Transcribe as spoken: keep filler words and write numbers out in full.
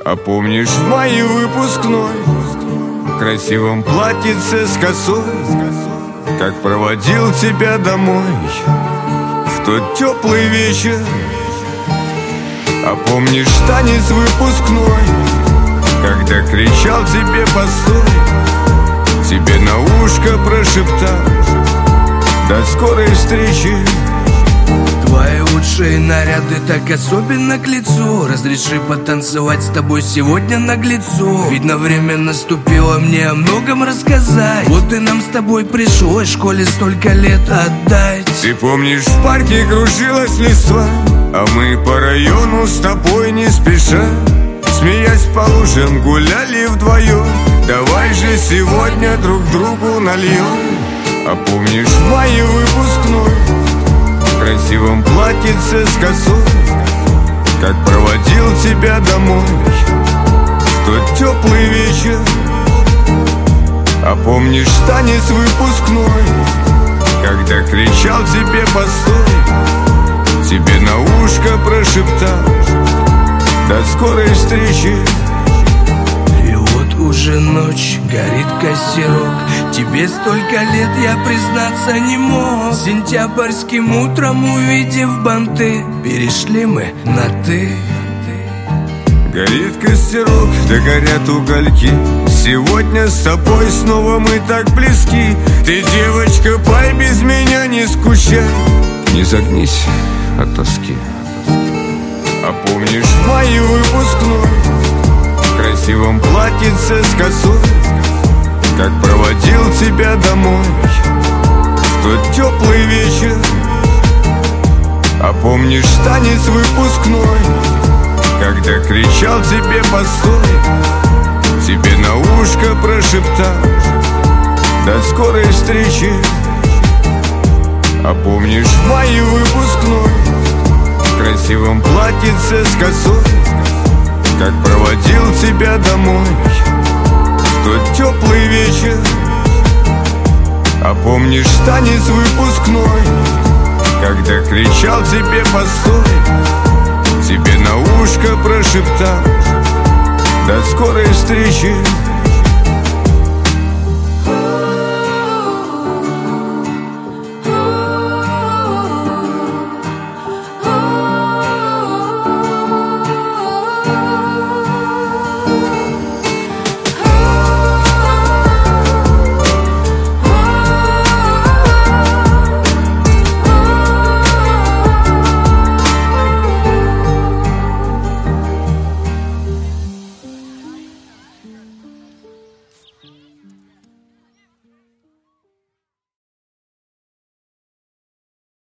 А помнишь в мае выпускной, в красивом платьице с косой, как проводил тебя домой в тот теплый вечер? А помнишь танец выпускной, когда кричал тебе постой, тебе на ушко прошептал: до скорой встречи. Твои лучшие наряды так особенно к лицу. Разреши потанцевать с тобой сегодня наглецу. Видно, время наступило мне о многом рассказать. Вот и нам с тобой пришлось в школе столько лет отдать. Ты помнишь, в парке кружилась листва, а мы по району с тобой не спеша, смеясь по лужам, гуляли вдвоем. Давай же сегодня друг другу нальем. А помнишь в мае выпускной, в красивом платьице с косой, как проводил тебя домой в тот теплый вечер? А помнишь танец выпускной, когда кричал тебе постой, тебе на ушко прошептал: до скорой встречи. И вот уже ночь, горит костерок. Тебе столько лет, я признаться не мог. Сентябрьским утром, увидев банты, перешли мы на «ты». Горит костерок, да горят угольки. Сегодня с тобой снова мы так близки. Ты, девочка, пой без меня, не скучай, не загнись от тоски. А помнишь в мае выпускной, в красивом платьице с косой, как проводил тебя домой в тот теплый вечер? А помнишь танец выпускной, когда кричал тебе постой, тебе на ушко прошептал: до скорой встречи. А помнишь в мае выпускной, в красивом платьице с косой, как проводил тебя домой в тот теплый вечер? А помнишь танец выпускной, когда кричал тебе постой, тебе на ушко прошептал: до скорой встречи.